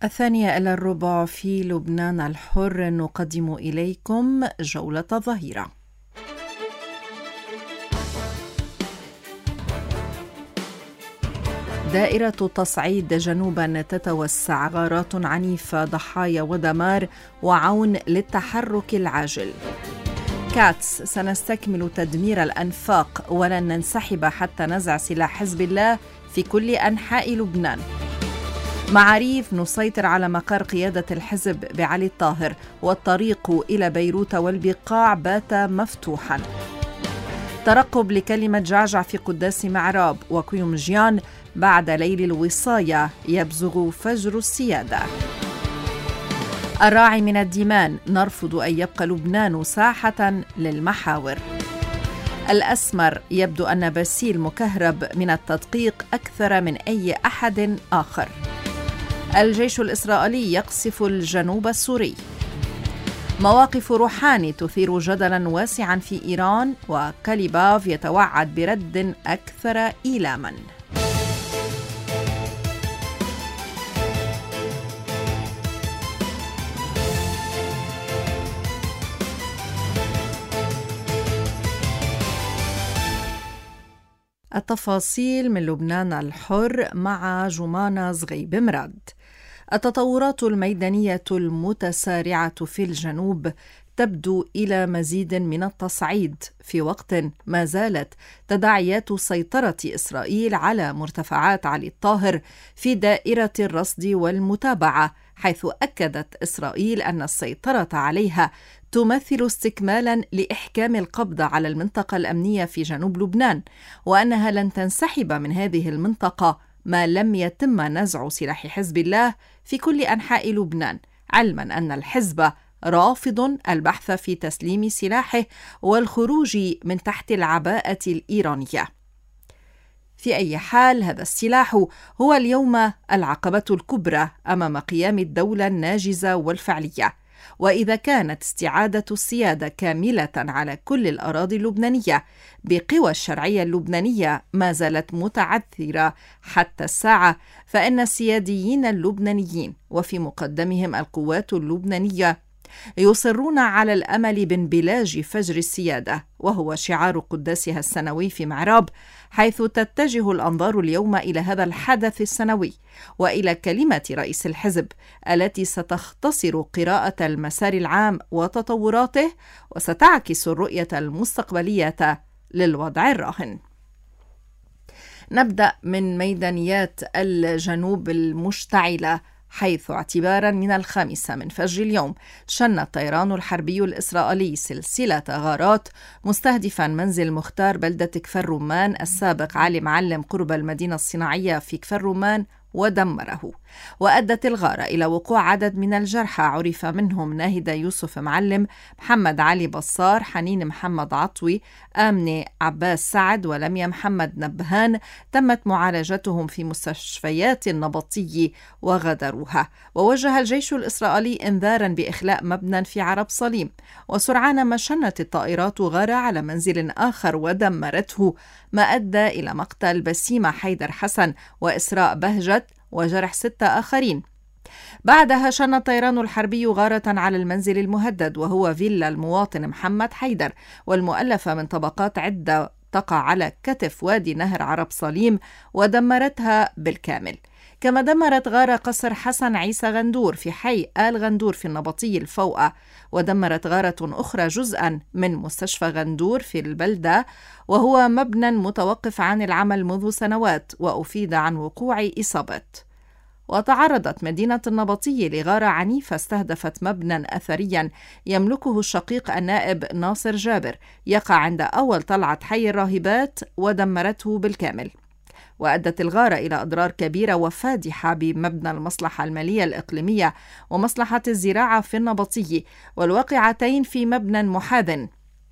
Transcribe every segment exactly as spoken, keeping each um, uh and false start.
الثانية إلى الربع في لبنان الحر نقدم إليكم جولة الظهيرة. دائرة تصعيد جنوبا تتوسع، غارات عنيفة، ضحايا ودمار وعون للتحرك العاجل. كاتس: سنستكمل تدمير الأنفاق ولن ننسحب حتى نزع سلاح حزب الله في كل أنحاء لبنان. معاريف: نسيطر على مقر قيادة الحزب بعلي الطاهر والطريق إلى بيروت والبقاع بات مفتوحا. ترقب لكلمة جعجع في قداس معراب وكيومجيان: بعد ليل الوصاية يبزغ فجر السيادة. الراعي من الديمان: نرفض أن يبقى لبنان ساحة للمحاور. الأسمر: يبدو أن باسيل مكهرب من التدقيق أكثر من أي أحد آخر. الجيش الإسرائيلي يقصف الجنوب السوري. مواقف روحاني تثير جدلا واسعا في إيران، وكاليباف يتوعد برد أكثر إيلاما. التفاصيل من لبنان الحر مع جمانة زغيب مراد. التطورات الميدانية المتسارعة في الجنوب تبدو إلى مزيد من التصعيد في وقت ما زالت تداعيات سيطرة إسرائيل على مرتفعات علي الطاهر في دائرة الرصد والمتابعة، حيث أكدت إسرائيل أن السيطرة عليها تمثل استكمالا لإحكام القبض على المنطقة الأمنية في جنوب لبنان، وأنها لن تنسحب من هذه المنطقة ما لم يتم نزع سلاح حزب الله في كل أنحاء لبنان، علما أن الحزب رافض البحث في تسليم سلاحه والخروج من تحت العباءة الإيرانية. في أي حال، هذا السلاح هو اليوم العقبة الكبرى أمام قيام الدولة الناجزة والفعلية، وإذا كانت استعادة السيادة كاملة على كل الأراضي اللبنانية بقوى الشرعية اللبنانية ما زالت متعثرة حتى الساعة، فإن السياديين اللبنانيين وفي مقدمهم القوات اللبنانية يصرون على الأمل بانبلاج فجر السيادة، وهو شعار قداسها السنوي في معراب، حيث تتجه الأنظار اليوم إلى هذا الحدث السنوي وإلى كلمة رئيس الحزب التي ستختصر قراءة المسار العام وتطوراته وستعكس الرؤية المستقبلية للوضع الراهن. نبدأ من ميدانيات الجنوب المشتعلة، حيث اعتبارا من الخامسة من فجر اليوم شن الطيران الحربي الإسرائيلي سلسلة غارات مستهدفا منزل مختار بلدة كفر رمان السابق علي معلم قرب المدينة الصناعية في كفر رمان ودمره، وأدت الغارة إلى وقوع عدد من الجرحى عرف منهم ناهدة يوسف معلم، محمد علي بصار، حنين محمد عطوي، آمنة عباس سعد ولميا محمد نبهان، تمت معالجتهم في مستشفيات النبطي وغادروها. ووجه الجيش الإسرائيلي إنذارا بإخلاء مبنى في عرب صليم، وسرعان ما شنت الطائرات غارة على منزل آخر ودمرته، ما أدى إلى مقتل بسيمة حيدر حسن وإسراء بهجت وجرح ستة آخرين. بعدها شن الطيران الحربي غارة على المنزل المهدد وهو فيلا المواطن محمد حيدر، والمؤلفة من طبقات عدة تقع على كتف وادي نهر عرب صليم، ودمرتها بالكامل. كما دمرت غارة قصر حسن عيسى غندور في حي آل غندور في النبطي الفوقة، ودمرت غارة أخرى جزءا من مستشفى غندور في البلدة، وهو مبنى متوقف عن العمل منذ سنوات وأفيد عن وقوع إصابات. وتعرضت مدينة النبطي لغارة عنيفة استهدفت مبنى أثريا يملكه الشقيق النائب ناصر جابر، يقع عند أول طلعة حي الراهبات، ودمرته بالكامل. وأدت الغارة إلى أضرار كبيرة وفادحة بمبنى المصلحة المالية الإقليمية ومصلحة الزراعة في النبطي، والواقعتين في مبنى محاذ،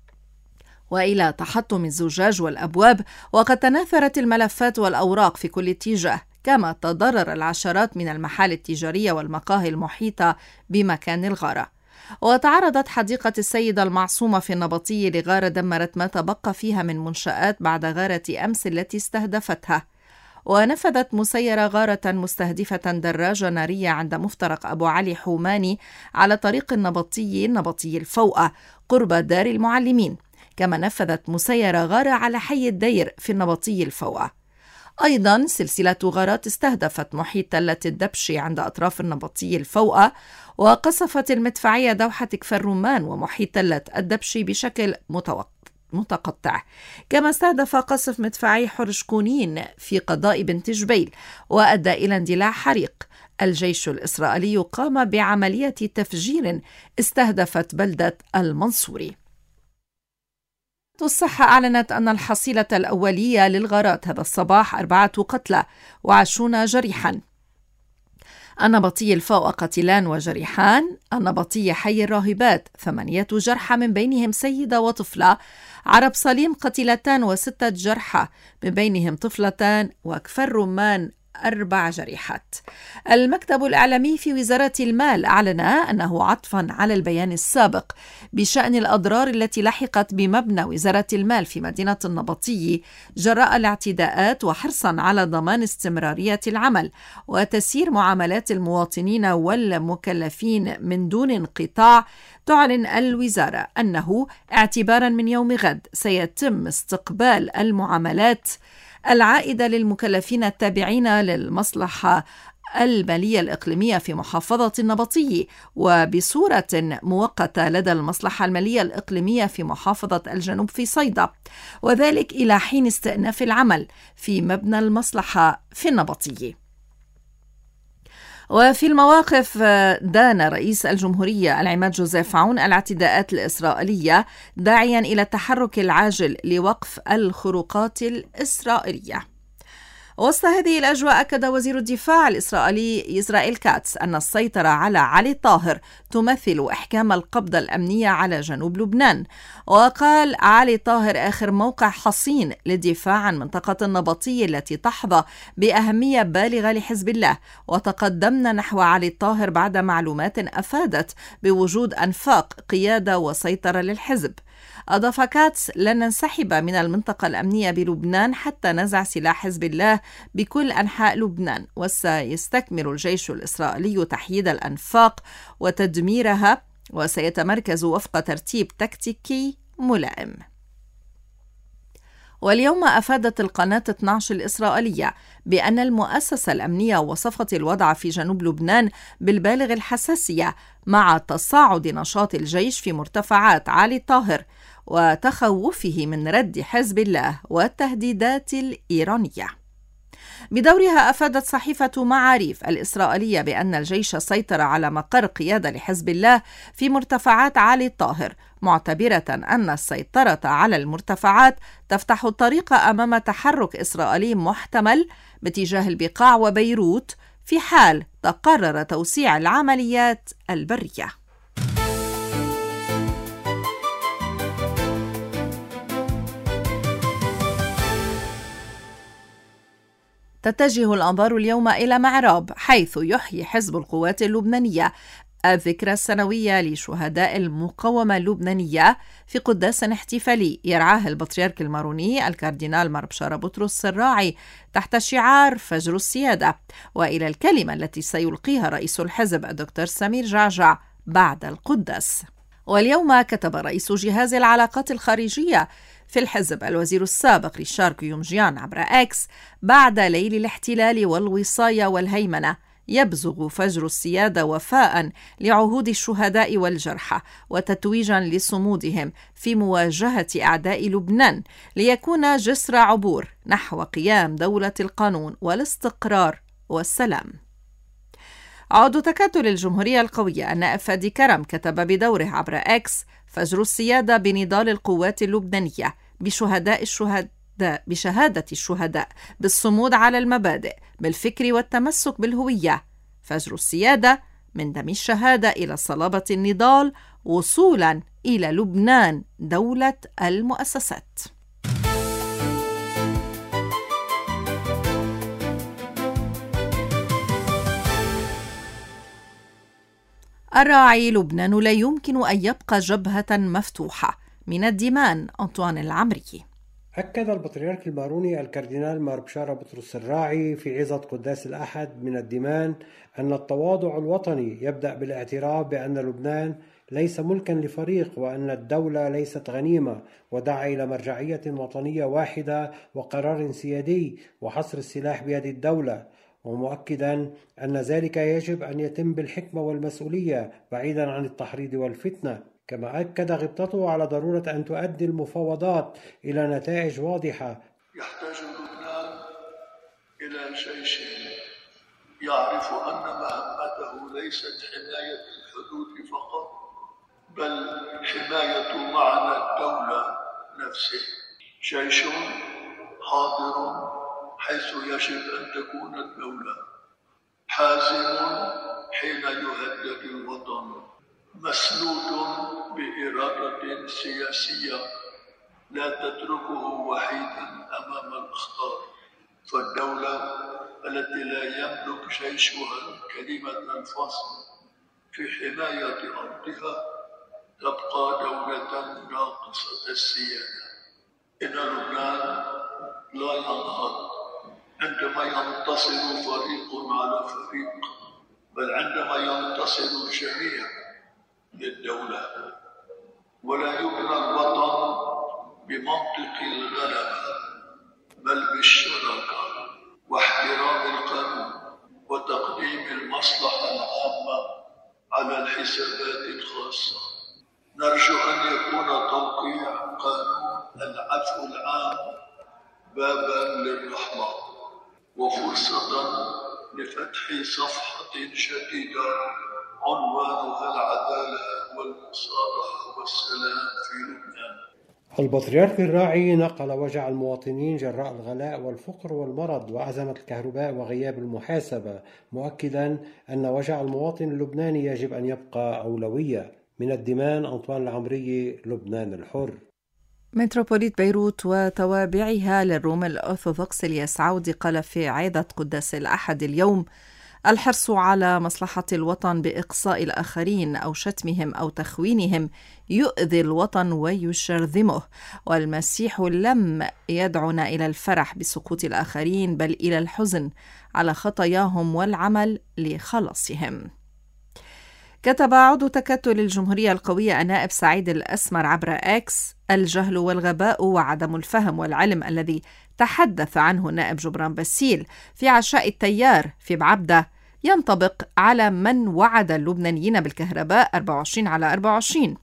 وإلى تحطم الزجاج والأبواب، وقد تناثرت الملفات والأوراق في كل اتجاه. كما تضرر العشرات من المحال التجارية والمقاهي المحيطة بمكان الغارة. وتعرضت حديقة السيدة المعصومة في النبطي لغارة دمرت ما تبقى فيها من منشآت بعد غارة أمس التي استهدفتها. ونفذت مسيرة غارة مستهدفة دراجة نارية عند مفترق أبو علي حوماني على طريق النبطي النبطي الفوقة قرب دار المعلمين. كما نفذت مسيرة غارة على حي الدير في النبطي الفوقة. أيضا سلسلة غارات استهدفت محيط تلة الدبشي عند أطراف النبطي الفوقة، وقصفت المدفعية دوحة كفر رمان ومحيط تلة الدبشي بشكل متقطع. كما استهدف قصف مدفعي حرش كونين في قضاء بنت جبيل وأدى إلى اندلاع حريق. الجيش الإسرائيلي قام بعملية تفجير استهدفت بلدة المنصوري. الصحة أعلنت أن الحصيلة الأولية للغارات هذا الصباح أربعة قتلى وعشرون جريحا. النبطي الفوق قتيلان وجريحان. النبطي حي الراهبات ثمانية جرحى من بينهم سيدة وطفلة. عرب صليم قتيلتان وستة جرحى من بينهم طفلتان. وكفر رمان أربع جريحات. المكتب الإعلامي في وزارة المال أعلن أنه عطفا على البيان السابق بشأن الأضرار التي لحقت بمبنى وزارة المال في مدينة النبطي جراء الاعتداءات، وحرصا على ضمان استمرارية العمل وتسيير معاملات المواطنين والمكلفين من دون انقطاع، تعلن الوزارة أنه اعتبارا من يوم غد سيتم استقبال المعاملات العائدة للمكلفين التابعين للمصلحة المالية الإقليمية في محافظة النبطي وبصورة مؤقتة لدى المصلحة المالية الإقليمية في محافظة الجنوب في صيدا، وذلك إلى حين استئناف العمل في مبنى المصلحة في النبطي. وفي المواقف دان رئيس الجمهورية العماد جوزيف عون الاعتداءات الإسرائيلية داعيا إلى التحرك العاجل لوقف الخروقات الإسرائيلية. وسط هذه الأجواء أكد وزير الدفاع الإسرائيلي إسرائيل كاتس أن السيطرة على علي طاهر تمثل إحكام القبضة الأمنية على جنوب لبنان. وقال علي طاهر آخر موقع حصين للدفاع عن منطقة النبطي التي تحظى بأهمية بالغة لحزب الله، وتقدمنا نحو علي طاهر بعد معلومات أفادت بوجود أنفاق قيادة وسيطرة للحزب. أضاف كاتس: لن ننسحب من المنطقة الأمنية بلبنان حتى نزع سلاح حزب الله بكل أنحاء لبنان، وسيستكمل الجيش الإسرائيلي تحييد الأنفاق وتدميرها، وسيتمركز وفق ترتيب تكتيكي ملائم. واليوم أفادت القناة اثني عشر الإسرائيلية بأن المؤسسة الأمنية وصفت الوضع في جنوب لبنان بالبالغ الحساسية مع تصاعد نشاط الجيش في مرتفعات علي طاهر وتخوفه من رد حزب الله والتهديدات الإيرانية. بدورها أفادت صحيفة معاريف الإسرائيلية بأن الجيش سيطر على مقر قيادة لحزب الله في مرتفعات علي طاهر، معتبرة أن السيطرة على المرتفعات تفتح الطريق أمام تحرك إسرائيلي محتمل باتجاه البقاع وبيروت في حال تقرر توسيع العمليات البرية. تتجه الأنظار اليوم إلى معراب، حيث يحيي حزب القوات اللبنانية الذكرى السنوية لشهداء المقاومة اللبنانية في قداس احتفالي يرعاه البطريرك الماروني الكاردينال مار بشارة بطرس الراعي تحت شعار فجر السيادة، وإلى الكلمة التي سيلقيها رئيس الحزب الدكتور سمير جعجع بعد القداس. واليوم كتب رئيس جهاز العلاقات الخارجية في الحزب الوزير السابق ريشار كيومجيان عبر إكس: بعد ليل الاحتلال والوصاية والهيمنة يبزغ فجر السيادة وفاء لعهود الشهداء والجرحى وتتويجا لصمودهم في مواجهة أعداء لبنان، ليكون جسر عبور نحو قيام دولة القانون والاستقرار والسلام. عضو تكتل الجمهورية القوية النائب فادي كرم كتب بدوره عبر إكس: فجر السيادة بنضال القوات اللبنانية بشهداء الشهداء بشهادة الشهداء بالصمود على المبادئ بالفكر والتمسك بالهوية. فجر السيادة من دم الشهادة إلى صلابة النضال وصولا إلى لبنان دولة المؤسسات. الراعي: لبنان لا يمكن أن يبقى جبهة مفتوحة. من الديمان، أنطوان العمري. أكد البطريرك الماروني الكاردينال مار بشارة بطرس الراعي في عظة قداس الأحد من الديمان أن التواضع الوطني يبدأ بالاعتراف بأن لبنان ليس ملكا لفريق وأن الدولة ليست غنيمة، ودعا إلى مرجعية وطنية واحدة وقرار سيادي وحصر السلاح بيد الدولة، ومؤكدا أن ذلك يجب أن يتم بالحكمة والمسؤولية بعيدا عن التحريض والفتنة. كما أكد غبطته على ضرورة أن تؤدي المفاوضات إلى نتائج واضحة. يحتاج لبنان إلى جيش يعرف أن مهمته ليست حماية الحدود فقط، بل حماية معنى الدولة نفسه. جيش حاضر حيث يجب أن تكون الدولة، حازم حين يهدد الوطن، مسنود بإرادة سياسية لا تتركه وحيدا أمام الأخطار. فالدولة التي لا يملك جيشها الكلمة الفصل في حماية أرضها تبقى دولة ناقصة السيادة. إن لبنان لا ينهض عندما ينتصر فريق على فريق، بل عندما ينتصر الجميع للدولة. ولا يبنى الوطن بمنطق الغلبة، بل بالشراكة واحترام القانون وتقديم المصلحة العامة على الحسابات الخاصة. نرجو أن يكون توقيع قانون العفو العام بابا للرحمة وفرصة لفتح صفحة جديدة عنوانها العدالة والمصالحة والسلام في لبنان. البطريرك الراعي نقل وجع المواطنين جراء الغلاء والفقر والمرض وأزمة الكهرباء وغياب المحاسبة، مؤكدا أن وجع المواطن اللبناني يجب أن يبقى أولوية. من الديمان أنطوان العمري، لبنان الحر. متروبوليت بيروت وتوابعها للروم الأرثوذكس الياس عودي قال في عظة قداس الأحد اليوم: الحرص على مصلحة الوطن بإقصاء الآخرين أو شتمهم أو تخوينهم يؤذي الوطن ويشرذمه، والمسيح لم يدعنا إلى الفرح بسقوط الآخرين بل إلى الحزن على خطاياهم والعمل لخلاصهم. كتب عضو تكتل الجمهورية القوية النائب سعيد الأسمر عبر إكس: الجهل والغباء وعدم الفهم والعلم الذي تحدث عنه النائب جبران باسيل في عشاء التيار في بعبدة ينطبق على من وعد اللبنانيين بالكهرباء أربعة وعشرين على أربعة وعشرين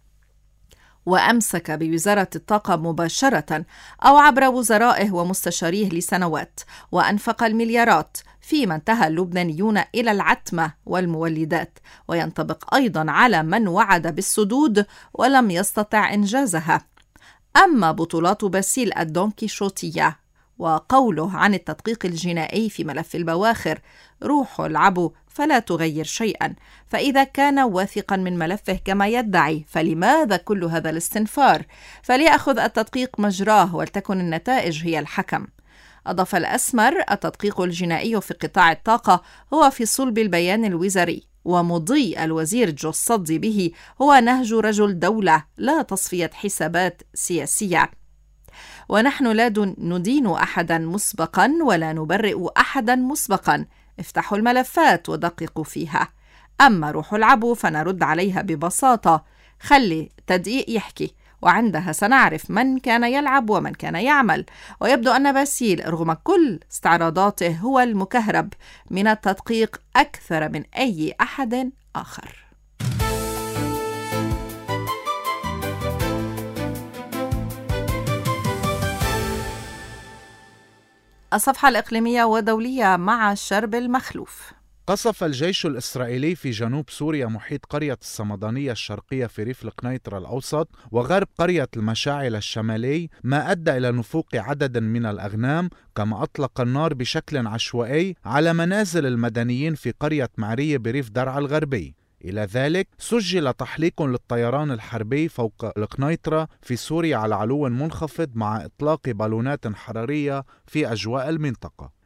وأمسك بوزارة الطاقة مباشرة أو عبر وزرائه ومستشاريه لسنوات وأنفق المليارات، فيما انتهى اللبنانيون إلى العتمة والمولدات، وينطبق أيضا على من وعد بالسدود ولم يستطع إنجازها. أما بطولات باسيل الدونكيشوتية وقوله عن التدقيق الجنائي في ملف البواخر: روحوا العبوا فلا تغير شيئا، فإذا كان واثقا من ملفه كما يدعي فلماذا كل هذا الاستنفار؟ فليأخذ التدقيق مجراه ولتكن النتائج هي الحكم. أضاف الأسمر: التدقيق الجنائي في قطاع الطاقة هو في صلب البيان الوزاري، ومضي الوزير جو الصدي به هو نهج رجل دولة لا تصفية حسابات سياسية. ونحن لا ندين أحدا مسبقا ولا نبرئ أحدا مسبقا، افتحوا الملفات ودققوا فيها. أما روح العبوا فنرد عليها ببساطة: خلي تدقيق يحكي، وعندها سنعرف من كان يلعب ومن كان يعمل. ويبدو أن باسيل رغم كل استعراضاته هو المكهرب من التدقيق أكثر من أي أحد آخر. الصفحة الإقليمية ودولية مع الشرب المخلوف. قصف الجيش الإسرائيلي في جنوب سوريا محيط قرية الصمدانية الشرقية في ريف القنيطرة الأوسط وغرب قرية المشاعل الشمالي، ما أدى إلى نفوق عدد من الأغنام، كما أطلق النار بشكل عشوائي على منازل المدنيين في قرية معرية بريف درعا الغربي. إلى ذلك سجل تحليق للطيران الحربي فوق القنيطرة في سوريا على علو منخفض مع إطلاق بالونات حرارية في أجواء المنطقة.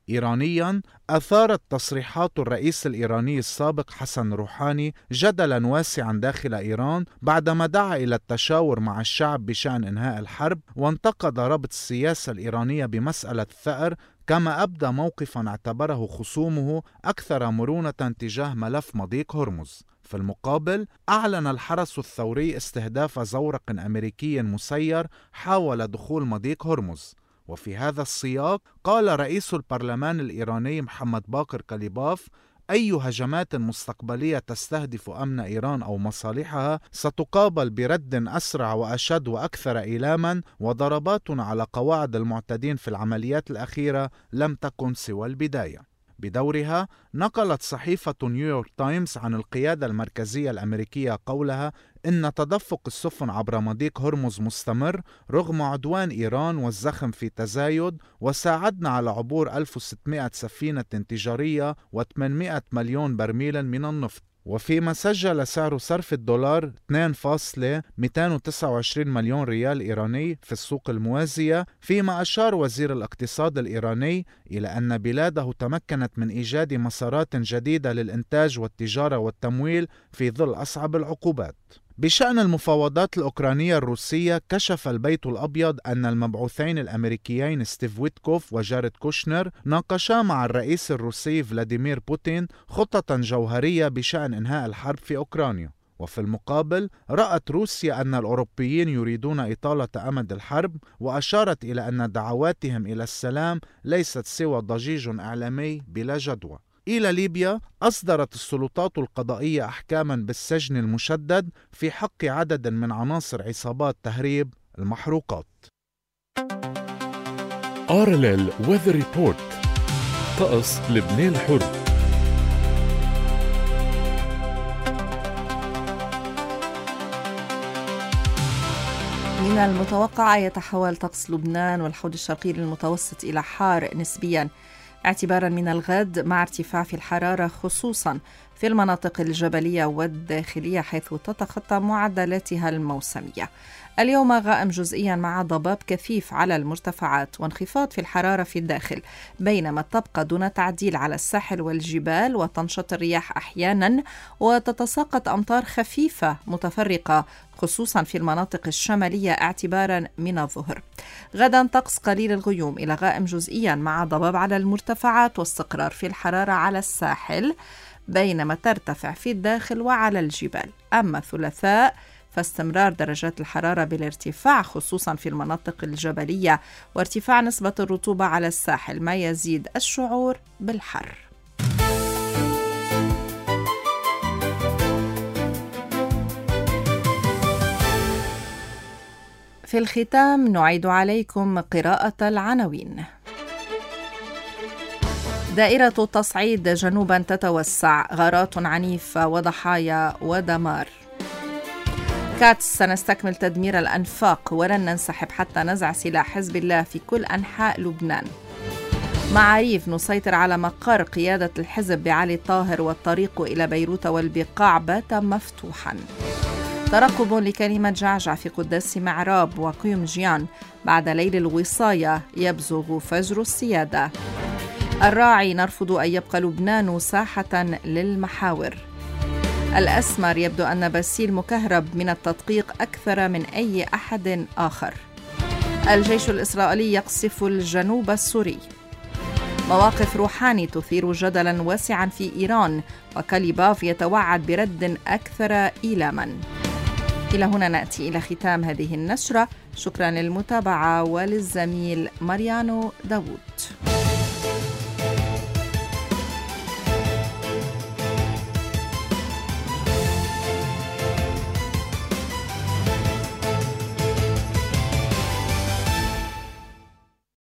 إيرانياً، أثارت تصريحات الرئيس الإيراني السابق حسن روحاني جدلاً واسعاً داخل إيران بعدما دعا إلى التشاور مع الشعب بشأن إنهاء الحرب، وانتقد ربط السياسة الإيرانية بمسألة الثأر، كما أبدى موقفاً اعتبره خصومه أكثر مرونة تجاه ملف مضيق هرمز. في المقابل، أعلن الحرس الثوري استهداف زورق أمريكي مسير حاول دخول مضيق هرمز. وفي هذا السياق قال رئيس البرلمان الإيراني محمد باقر كليباف: أي هجمات مستقبلية تستهدف أمن إيران أو مصالحها ستقابل برد أسرع وأشد وأكثر إيلاما، وضربات على قواعد المعتدين في العمليات الأخيرة لم تكن سوى البداية. بدورها، نقلت صحيفة نيويورك تايمز عن القيادة المركزية الأمريكية قولها إن تدفق السفن عبر مضيق هرمز مستمر رغم عدوان إيران والزخم في تزايد، وساعدنا على عبور ألف وستمائة سفينة تجارية وثمانمائة مليون برميل من النفط. وفيما سجل سعر صرف الدولار اثنين فاصلة مئتين وتسعة وعشرين مليون ريال إيراني في السوق الموازية، فيما أشار وزير الاقتصاد الإيراني إلى أن بلاده تمكنت من إيجاد مسارات جديدة للإنتاج والتجارة والتمويل في ظل أصعب العقوبات. بشأن المفاوضات الأوكرانية الروسية، كشف البيت الأبيض أن المبعوثين الأمريكيين ستيف ويتكوف وجاريد كوشنر ناقشا مع الرئيس الروسي فلاديمير بوتين خطة جوهرية بشأن إنهاء الحرب في أوكرانيا. وفي المقابل، رأت روسيا أن الأوروبيين يريدون إطالة أمد الحرب، وأشارت إلى أن دعواتهم إلى السلام ليست سوى ضجيج إعلامي بلا جدوى. إلى ليبيا، أصدرت السلطات القضائية أحكاما بالسجن المشدد في حق عدد من عناصر عصابات تهريب المحروقات. آر إل إل Weather Report. طقس لبنان الحر. من المتوقع يتحول طقس لبنان والحوض الشرقي للمتوسط إلى حار نسبياً اعتباراً من الغد، مع ارتفاع في الحرارة خصوصاً في المناطق الجبلية والداخلية حيث تتخطى معدلاتها الموسمية. اليوم غائم جزئياً مع ضباب كثيف على المرتفعات وانخفاض في الحرارة في الداخل، بينما تبقى دون تعديل على الساحل والجبال، وتنشط الرياح أحياناً وتتساقط أمطار خفيفة متفرقة خصوصاً في المناطق الشمالية اعتباراً من الظهر. غدا طقس قليل الغيوم إلى غائم جزئياً مع ضباب على المرتفعات واستقرار في الحرارة على الساحل، بينما ترتفع في الداخل وعلى الجبال. أما الثلاثاء فاستمرار درجات الحرارة بالارتفاع خصوصا في المناطق الجبلية، وارتفاع نسبة الرطوبة على الساحل ما يزيد الشعور بالحر. في الختام نعيد عليكم قراءة العناوين. دائرة التصعيد جنوبا تتوسع، غارات عنيفة وضحايا ودمار. كاتس: سنستكمل تدمير الأنفاق ولن ننسحب حتى نزع سلاح حزب الله في كل أنحاء لبنان. معاريف: نسيطر على مقر قيادة الحزب بعلي طاهر والطريق إلى بيروت والبقاع بات مفتوحا. ترقب لكلمة جعجع في قداس معراب وقيم جيان، بعد ليل الوصاية يبزغ فجر السيادة. الراعي: نرفض أن يبقى لبنان ساحة للمحاور. الأسمر: يبدو أن باسيل مكهرب من التدقيق أكثر من أي أحد آخر. الجيش الإسرائيلي يقصف الجنوب السوري. مواقف روحاني تثير جدلا واسعا في إيران، وكليباف يتوعد برد أكثر إيلاما. إلى هنا نأتي إلى ختام هذه النشرة. شكرا للمتابعة وللزميل ماريانو داوود.